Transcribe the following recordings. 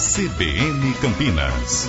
CBN Campinas.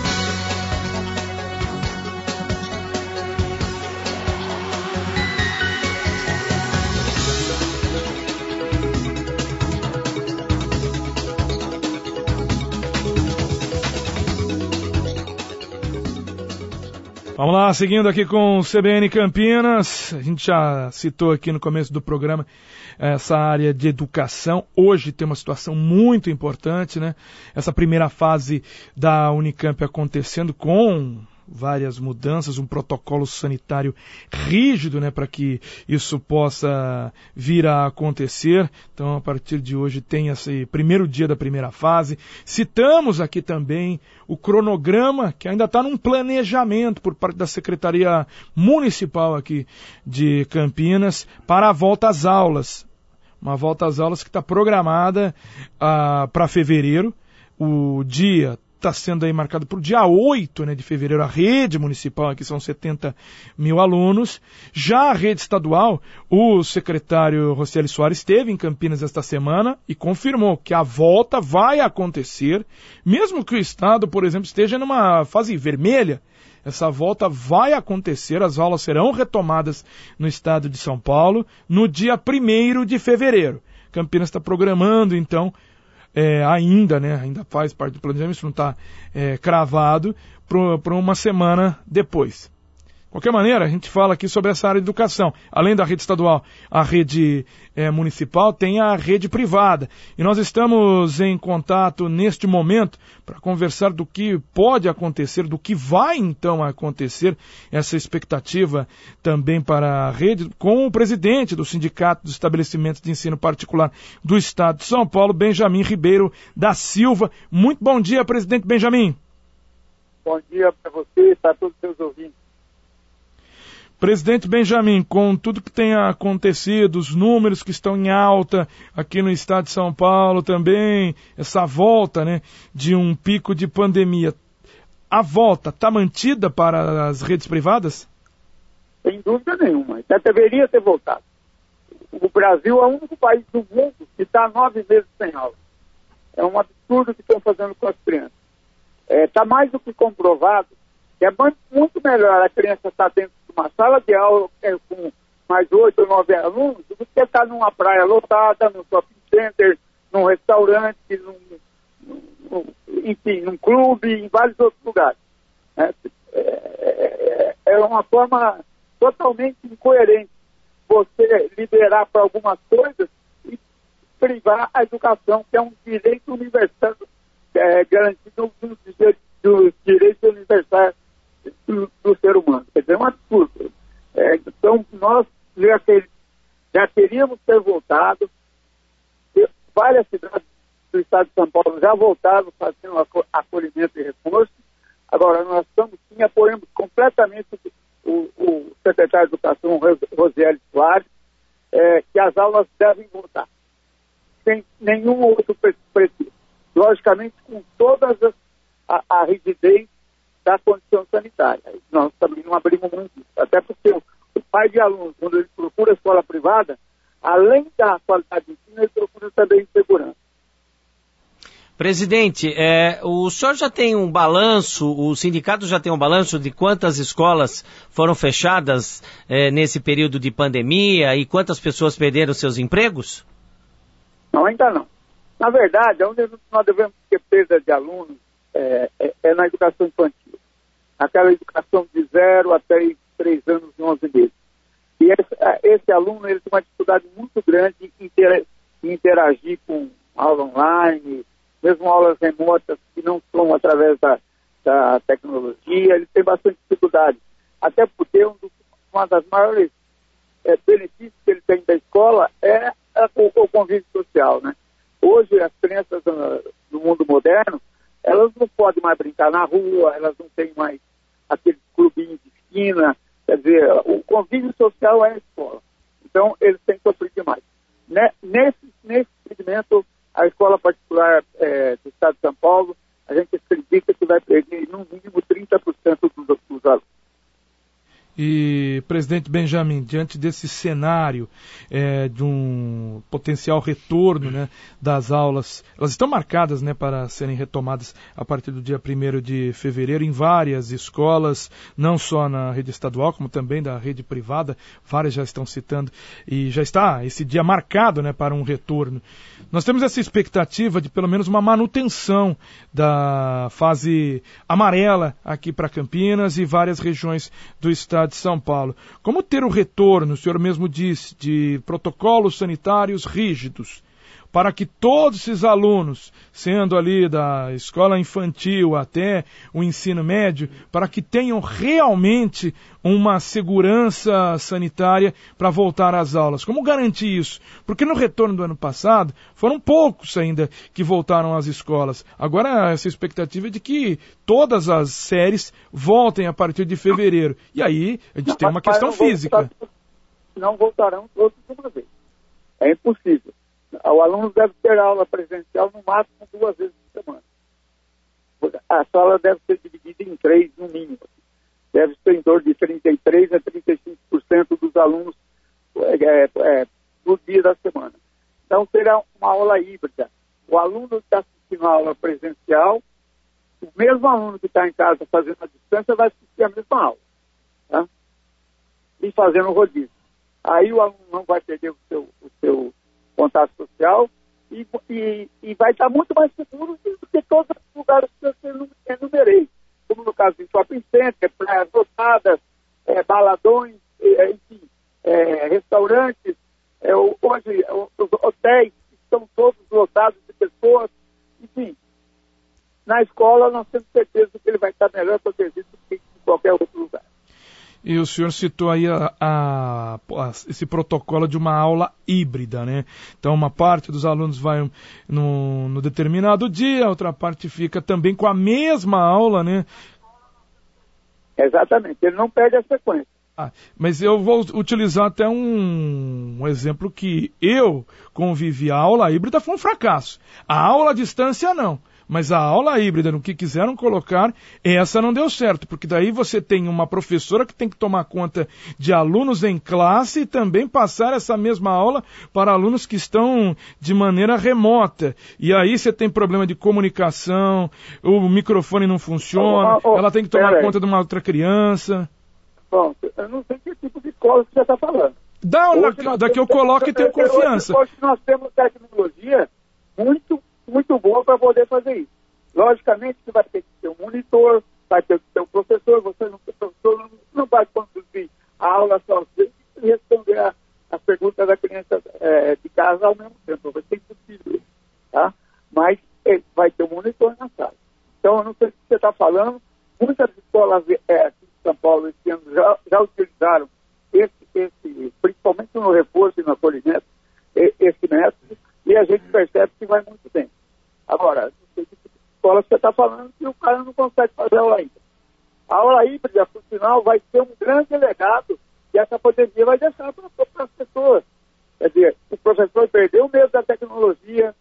Vamos lá, seguindo aqui com o CBN Campinas. A gente já citou aqui no começo do programa essa área de educação. Hoje tem uma situação muito importante, né? Essa primeira fase da Unicamp acontecendo com várias mudanças, um protocolo sanitário rígido, né, para que isso possa vir a acontecer. Então, a partir de hoje tem esse primeiro dia da primeira fase. Citamos aqui também o cronograma, que ainda está num planejamento por parte da Secretaria Municipal aqui de Campinas para a volta às aulas. Uma volta às aulas que está programada para fevereiro. O dia está sendo aí marcado para o dia 8, né, de fevereiro, a rede municipal, aqui são 70 mil alunos. Já a rede estadual, o secretário Rocieli Soares esteve em Campinas esta semana e confirmou que a volta vai acontecer, mesmo que o estado, por exemplo, esteja numa fase vermelha. Essa volta vai acontecer, as aulas serão retomadas no estado de São Paulo no dia 1º de fevereiro. Campinas está programando, então, ainda faz parte do planejamento, isso não está cravado, para uma semana depois. De qualquer maneira, a gente fala aqui sobre essa área de educação. Além da rede estadual, a rede municipal, tem a rede privada. E nós estamos em contato neste momento para conversar do que pode acontecer, do que vai então acontecer, essa expectativa também para a rede, com o presidente do Sindicato dos Estabelecimentos de Ensino Particular do Estado de São Paulo, Benjamin Ribeiro da Silva. Muito bom dia, presidente Benjamin. Bom dia para você e para todos os seus ouvintes. Presidente Benjamin, com tudo que tem acontecido, os números que estão em alta aqui no estado de São Paulo também, essa volta, né, de um pico de pandemia, a volta está mantida para as redes privadas? Sem dúvida nenhuma, já deveria ter voltado. O Brasil é o único país do mundo que está 9 meses sem aula. É um absurdo o que estão fazendo com as crianças. Está mais do que comprovado que é muito melhor a criança estar dentro de uma sala de aula com mais 8 ou 9 alunos do que estar numa praia lotada, num shopping center, num restaurante, enfim, num clube, em vários outros lugares. É uma forma totalmente incoerente você liberar para algumas coisas e privar a educação, que é um direito universal, garantido dos direitos universais do ser humano. Quer dizer, é um absurdo. Então, nós já teríamos ter voltado. Várias cidades do estado de São Paulo já voltaram fazendo acolhimento e reforço. Agora, nós estamos, sim, apoiando completamente o secretário de Educação, Rocieli Soares, que as aulas devem voltar. Sem nenhum outro preciso. Logicamente, com todas a rigidez da condição sanitária. Nós também não abrimos muito isso. Até porque o pai de alunos, quando ele procura escola privada, além da qualidade de ensino, ele procura também segurança. Presidente, o senhor já tem um balanço, o sindicato já tem um balanço de quantas escolas foram fechadas nesse período de pandemia e quantas pessoas perderam seus empregos? Não, ainda não. Na verdade, onde nós devemos ter perda de alunos é na educação infantil. Aquela educação de 0 até 3 anos e 11 meses. E esse aluno ele tem uma dificuldade muito grande em interagir com aula online, mesmo aulas remotas que não são através da tecnologia, ele tem bastante dificuldade. Até porque uma das maiores benefícios que ele tem da escola é o convívio social, né? Hoje, as crianças no mundo moderno, elas não podem mais brincar na rua, elas não têm mais aquele clubinho de esquina, quer dizer, o convívio social é a escola. Então, eles têm que sofrer demais. Nesse segmento, a escola particular do estado de São Paulo, a gente acredita que vai perder, no mínimo, 30% dos alunos. E, presidente Benjamin, diante desse cenário de um potencial retorno, né, das aulas, elas estão marcadas, né, para serem retomadas a partir do dia 1º de fevereiro em várias escolas, não só na rede estadual, como também da rede privada, várias já estão citando, e já está esse dia marcado, né, para um retorno. Nós temos essa expectativa de pelo menos uma manutenção da fase amarela aqui para Campinas e várias regiões do estado de São Paulo. Como ter o retorno, o senhor mesmo disse, de protocolos sanitários rígidos, para que todos esses alunos, sendo ali da escola infantil até o ensino médio, para que tenham realmente uma segurança sanitária para voltar às aulas. Como garantir isso? Porque no retorno do ano passado, foram poucos ainda que voltaram às escolas. Agora, essa expectativa é de que todas as séries voltem a partir de fevereiro. E aí, a gente tem uma questão física. Não voltarão todos de uma vez. É impossível. O aluno deve ter aula presencial no máximo 2 vezes por semana. A sala deve ser dividida em 3, no mínimo. Deve ser em torno de 33% a 35% dos alunos por dia da semana. Então, será uma aula híbrida. O aluno que está assistindo a aula presencial, o mesmo aluno que está em casa fazendo a distância vai assistir a mesma aula. Tá? E fazendo o rodízio. Aí o aluno não vai perder o seu contato social e vai estar muito mais seguro do que todos os lugares que eu enumerei, como no caso de shopping center, praias lotadas, baladões, enfim, restaurantes, hoje os hotéis estão todos lotados de pessoas, enfim. Na escola nós temos certeza que ele vai estar melhor protegido do que em qualquer outro lugar. E o senhor citou aí esse protocolo de uma aula híbrida, né? Então, uma parte dos alunos vai no determinado dia, a outra parte fica também com a mesma aula, né? Exatamente, ele não perde a sequência. Mas eu vou utilizar até um exemplo que eu convivi. A aula híbrida foi um fracasso. A aula à distância, não. Mas a aula híbrida, no que quiseram colocar, essa não deu certo, porque daí você tem uma professora que tem que tomar conta de alunos em classe e também passar essa mesma aula para alunos que estão de maneira remota. E aí você tem problema de comunicação, o microfone não funciona, ela tem que tomar conta de uma outra criança. Bom, eu não sei que tipo de escola você está falando. Daqui eu coloco e tenho confiança. Hoje nós temos tecnologia muito boa para poder fazer isso. Logicamente que vai ter que ter um monitor, vai ter que ter um professor, professor não vai conduzir a aula sozinho e responder a pergunta da criança de casa ao mesmo tempo. Vai ser impossível, tá? Mas vai ter um monitor na sala. Então, eu não sei o que você está falando. Muitas escolas aqui de São Paulo esse ano já utilizaram principalmente no reforço e no acolhimento, esse método, e a gente percebe que vai muito bem. Agora, não sei que escola você está falando que o cara não consegue fazer aula híbrida. A aula híbrida, por sinal, vai ser um grande legado que essa pandemia vai deixar para as pessoas. Quer dizer, o professor perdeu o medo da tecnologia,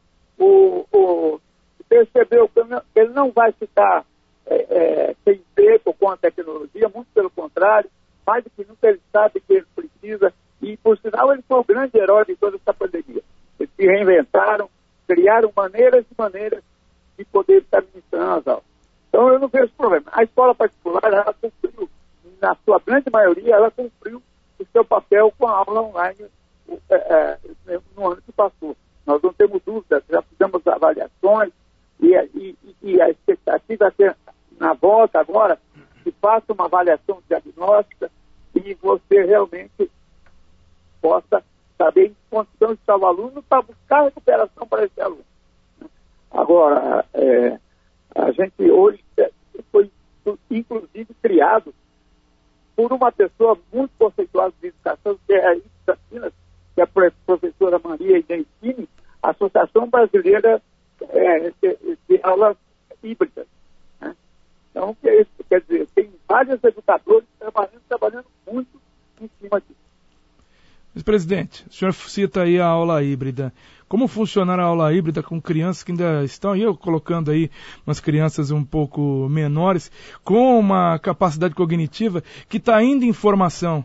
percebeu que ele não vai ficar sem emprego com a tecnologia, muito pelo contrário, mais do que nunca ele sabe que ele precisa, e por sinal ele foi o grande herói de toda essa pandemia. Eles se reinventaram, criaram maneiras e maneiras de poder estar ministrando as aulas. Então eu não vejo problema. A escola particular, ela cumpriu, na sua grande maioria, ela cumpriu o seu papel com a aula online no ano que passou. Nós não temos dúvidas, já fizemos avaliações e a expectativa é que na volta agora se faça uma avaliação diagnóstica e você realmente possa saber em que condição está o aluno para buscar recuperação para esse aluno. Agora, a gente hoje foi inclusive criado por uma pessoa muito conceituada de educação, que é a Campinas, que é a professora Maria Identini, a Associação Brasileira de Aulas Híbridas. Né? Então, quer dizer, tem vários educadores trabalhando muito em cima disso. Mas, presidente, o senhor cita aí a aula híbrida. como funcionar a aula híbrida com crianças que ainda estão, e eu colocando aí umas crianças um pouco menores, com uma capacidade cognitiva que está indo em formação?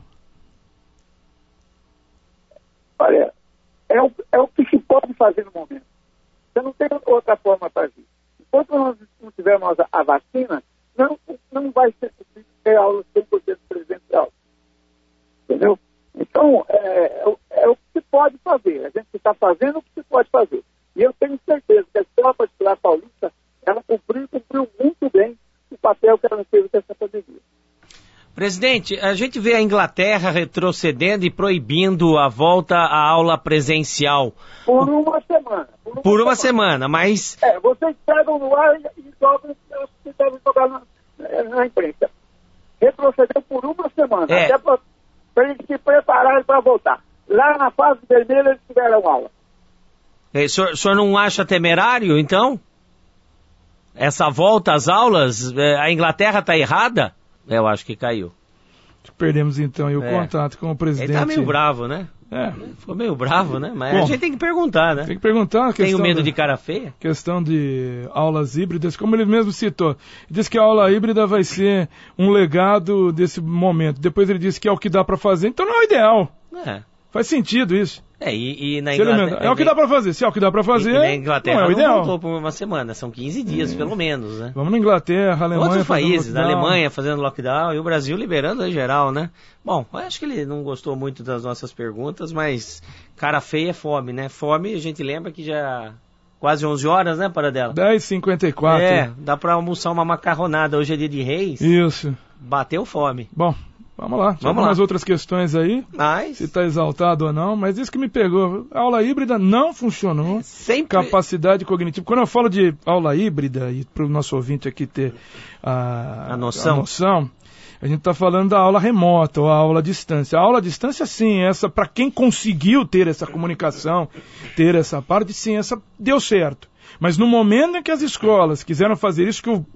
Olha, é o que se pode fazer no momento. Você não tem outra forma para agir. Enquanto nós não tivermos a vacina, não vai ser possível ter aula 100% presencial. Entendeu? Então, é o que se pode fazer. A gente está fazendo o que se pode fazer. E eu tenho certeza que a Escola Particular Paulista, ela cumpriu muito bem o papel que ela teve nessa pandemia. Presidente, a gente vê a Inglaterra retrocedendo e proibindo a volta à aula presencial. Por uma semana. Por uma semana, mas... Vocês pegam no ar e jogam, que devem jogar na imprensa. Retrocedeu por uma semana, até para eles se prepararem para voltar. Lá na fase vermelha eles tiveram aula. O senhor não acha temerário, então? Essa volta às aulas, a Inglaterra está errada? Eu acho que caiu. Perdemos então aí o contato com o presidente. Ele tá meio bravo, né? Ficou meio bravo, né? Mas a gente tem que perguntar, né? Tem que perguntar. Tem medo de cara feia? Questão de aulas híbridas, como ele mesmo citou. Ele disse que a aula híbrida vai ser um legado desse momento. Depois ele disse que é o que dá para fazer, então não é o ideal. Faz sentido isso. E na Inglaterra... É o que dá pra fazer. Se é o que dá pra fazer, na Inglaterra não é o ideal. Voltou por uma semana, são 15 dias, pelo menos, né? Vamos na Inglaterra, Alemanha... Outros países, na Alemanha fazendo lockdown e o Brasil liberando em geral, né? Bom, acho que ele não gostou muito das nossas perguntas, mas cara feia é fome, né? Fome, a gente lembra que já... Quase 11 horas, né, Paradela? 10h54. Dá pra almoçar uma macarronada. Hoje é dia de Reis. Isso. Bateu fome. Bom... Vamos lá, tem umas outras questões aí, se está exaltado ou não, mas isso que me pegou, a aula híbrida não funcionou, capacidade cognitiva. Quando eu falo de aula híbrida, e para o nosso ouvinte aqui ter a noção, a gente está falando da aula remota ou a aula à distância. A aula à distância, sim, essa para quem conseguiu ter essa comunicação, ter essa parte, sim, essa deu certo. Mas no momento em que as escolas quiseram fazer isso que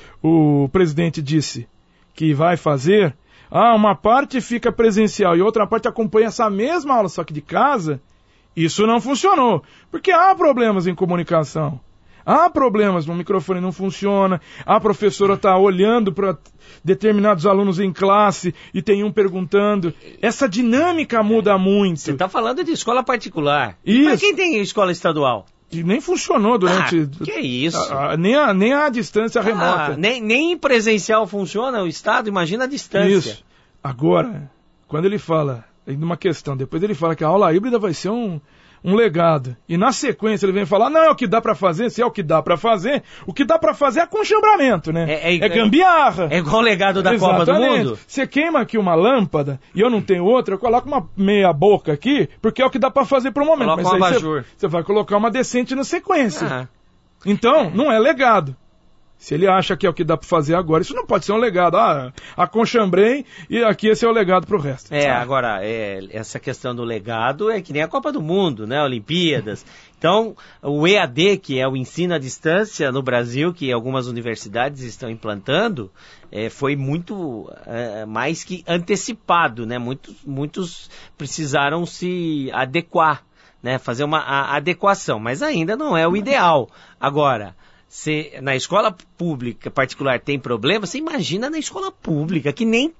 o presidente disse que vai fazer... uma parte fica presencial e outra parte acompanha essa mesma aula, só que de casa, isso não funcionou. Porque há problemas em comunicação. Há problemas, no microfone não funciona, a professora está olhando para determinados alunos em classe e tem um perguntando. Essa dinâmica muda muito. Você está falando de escola particular. Isso. Mas quem tem escola estadual? Que nem funcionou durante... que isso? Nem a distância remota. Nem presencial funciona o Estado, imagina a distância. Isso. Agora, quando ele fala, numa questão, depois ele fala que a aula híbrida vai ser um legado. E na sequência ele vem falar, não é o que dá pra fazer, se é o que dá pra fazer, o que dá pra fazer é aconchambramento, né? É gambiarra. É igual o legado da Copa do Mundo. Você queima aqui uma lâmpada e eu não tenho outra, eu coloco uma meia boca aqui, porque é o que dá pra fazer pro momento. Coloca um abajur. Você vai colocar uma decente na sequência. Então, não é legado. Se ele acha que é o que dá para fazer agora, isso não pode ser um legado. Aconchambrei e aqui esse é o legado para o resto. Agora, essa questão do legado é que nem a Copa do Mundo, né? Olimpíadas. Então, o EAD, que é o ensino à distância no Brasil, que algumas universidades estão implantando, foi muito mais que antecipado, né? Muitos precisaram se adequar, né? Fazer uma adequação, mas ainda não é o ideal. Agora... Se na escola pública particular tem problema, você imagina na escola pública, que nem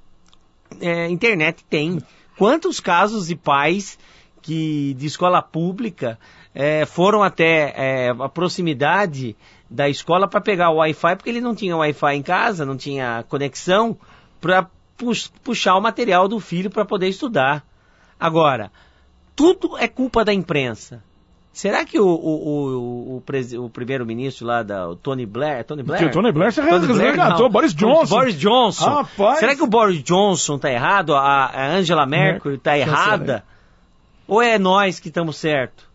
internet tem. Quantos casos de pais de escola pública foram até a proximidade da escola para pegar o Wi-Fi, porque ele não tinha Wi-Fi em casa, não tinha conexão, para puxar o material do filho para poder estudar. Agora, tudo é culpa da imprensa. Será que o primeiro-ministro lá, o Tony Blair... Tony Blair se resgatou, Boris Johnson. Rapaz. Será que o Boris Johnson está errado? A Angela Merkel está errada? Ou é nós que estamos certos?